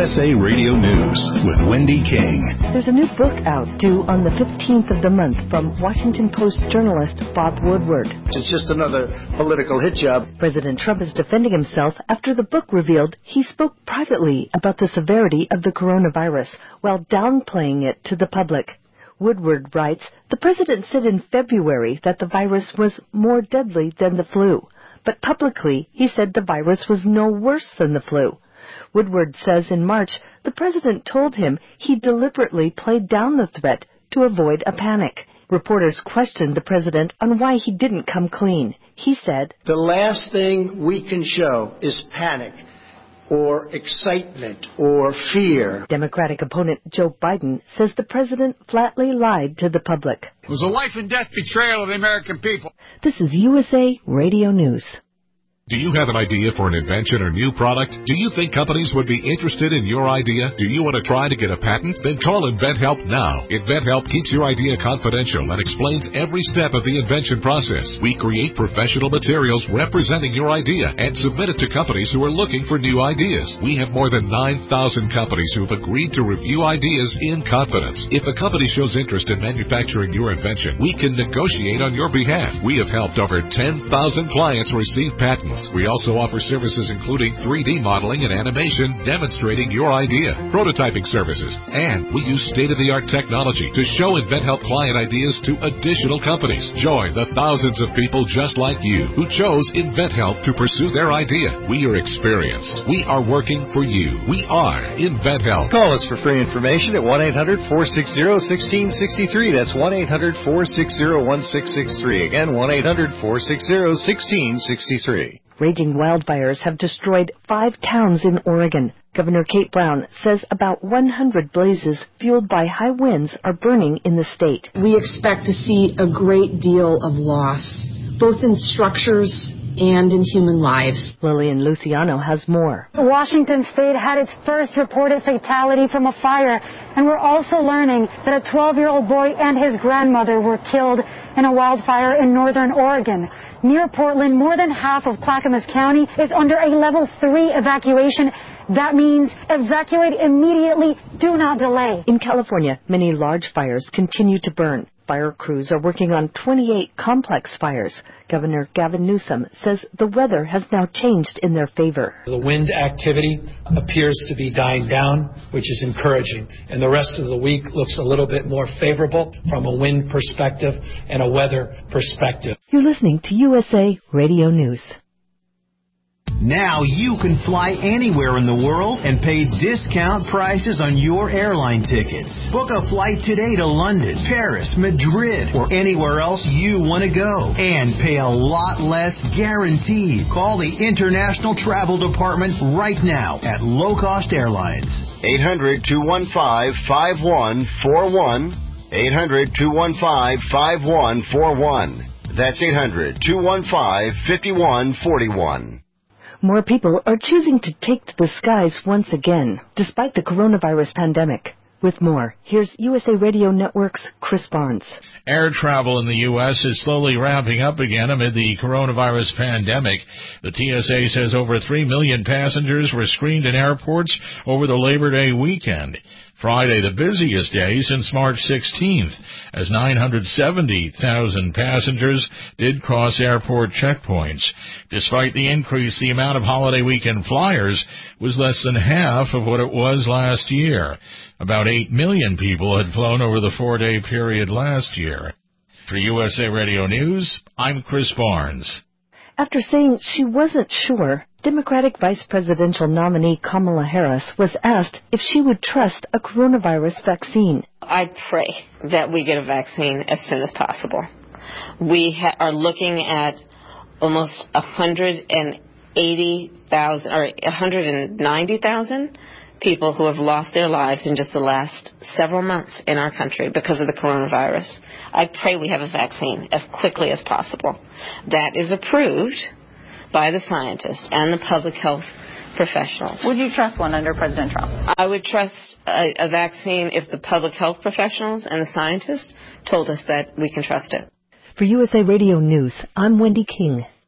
USA Radio News with Wendy King. There's a new book out due on the 15th of the month from Washington Post journalist Bob Woodward. It's just another political hit job. President Trump is defending himself after the book revealed he spoke privately about the severity of the coronavirus while downplaying it to the public. Woodward writes, the president said in February that the virus was more deadly than the flu, but publicly he said the virus was no worse than the flu. Woodward says in March the president told him he deliberately played down the threat to avoid a panic. Reporters questioned the president on why he didn't come clean. He said, the last thing we can show is panic or excitement or fear. Democratic opponent Joe Biden says the president flatly lied to the public. It was a life and death betrayal of the American people. This is USA Radio News. Do you have an idea for an invention or new product? Do you think companies would be interested in your idea? Do you want to try to get a patent? Then call InventHelp now. InventHelp keeps your idea confidential and explains every step of the invention process. We create professional materials representing your idea and submit it to companies who are looking for new ideas. We have more than 9,000 companies who have agreed to review ideas in confidence. If a company shows interest in manufacturing your invention, we can negotiate on your behalf. We have helped over 10,000 clients receive patents. We also offer services including 3D modeling and animation demonstrating your idea, prototyping services, and we use state-of-the-art technology to show InventHelp client ideas to additional companies. Join the thousands of people just like you who chose InventHelp to pursue their idea. We are experienced. We are working for you. We are InventHelp. Call us for free information at 1-800-460-1663. That's 1-800-460-1663. Again, 1-800-460-1663. Raging wildfires have destroyed 5 towns in Oregon. Governor Kate Brown says about 100 blazes fueled by high winds are burning in the state. We expect to see a great deal of loss, both in structures and in human lives. Lillian Luciano has more. Washington State had its first reported fatality from a fire, and we're also learning that a 12-year-old boy and his grandmother were killed in a wildfire in northern Oregon. Near Portland, more than half of Clackamas County is under a level 3 evacuation. That means evacuate immediately, do not delay. In California, many large fires continue to burn. Fire crews are working on 28 complex fires. Governor Gavin Newsom says the weather has now changed in their favor. The wind activity appears to be dying down, which is encouraging. And the rest of the week looks a little bit more favorable from a wind perspective and a weather perspective. You're listening to USA Radio News. Now you can fly anywhere in the world and pay discount prices on your airline tickets. Book a flight today to London, Paris, Madrid, or anywhere else you want to go. And pay a lot less guaranteed. Call the International Travel Department right now at Low Cost Airlines. 800-215-5141. 800-215-5141. That's 800-215-5141. More people are choosing to take to the skies once again, despite the coronavirus pandemic. With more, here's USA Radio Network's Chris Barnes. Air travel in the U.S. is slowly ramping up again amid the coronavirus pandemic. The TSA says over 3 million passengers were screened in airports over the Labor Day weekend. Friday, the busiest day since March 16th, as 970,000 passengers did cross airport checkpoints. Despite the increase, the amount of holiday weekend flyers was less than half of what it was last year. About 8 million people had flown over the 4-day period last year. For USA Radio News, I'm Chris Barnes. After saying she wasn't sure, Democratic vice presidential nominee Kamala Harris was asked if she would trust a coronavirus vaccine. I pray that we get a vaccine as soon as possible. We are looking at almost 180,000 or 190,000 people who have lost their lives in just the last several months in our country because of the coronavirus. I pray we have a vaccine as quickly as possible that is approved by the scientists and the public health professionals. Would you trust one under President Trump? I would trust a vaccine if the public health professionals and the scientists told us that we can trust it. For USA Radio News, I'm Wendy King.